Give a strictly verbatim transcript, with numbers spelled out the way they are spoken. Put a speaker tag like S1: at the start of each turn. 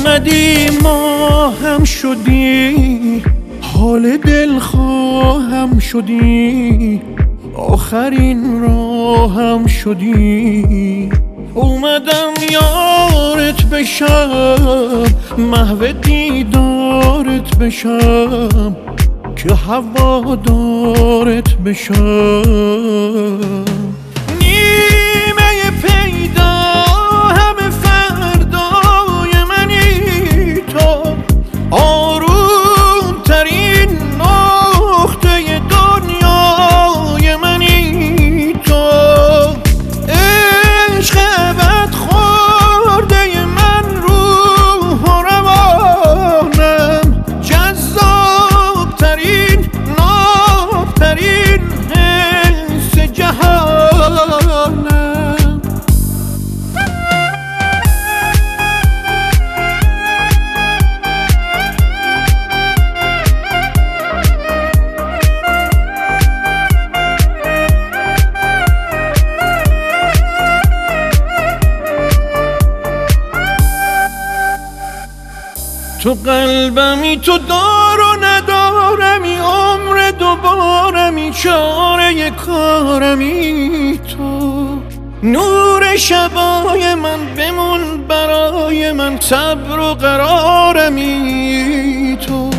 S1: اومدی ما هم شدی، حال دل خواهم شدی، آخرین راهم شدی. اومدم یارت بشم، محو دیدارت بشم، که هوادارت بشم. نیمه پیدا همه فردای منی تو، آروم ترین نقطه دنیای منی تو. عشق ابد خورده من روح و روانم، جذاب ترین ناب ترین حس جهانم. تو قلبمی، تو دار و ندارمی، عمر دوبارمی، چاره کارمی تو. نور شبای من بمون برای من، صبر و قرارمی تو.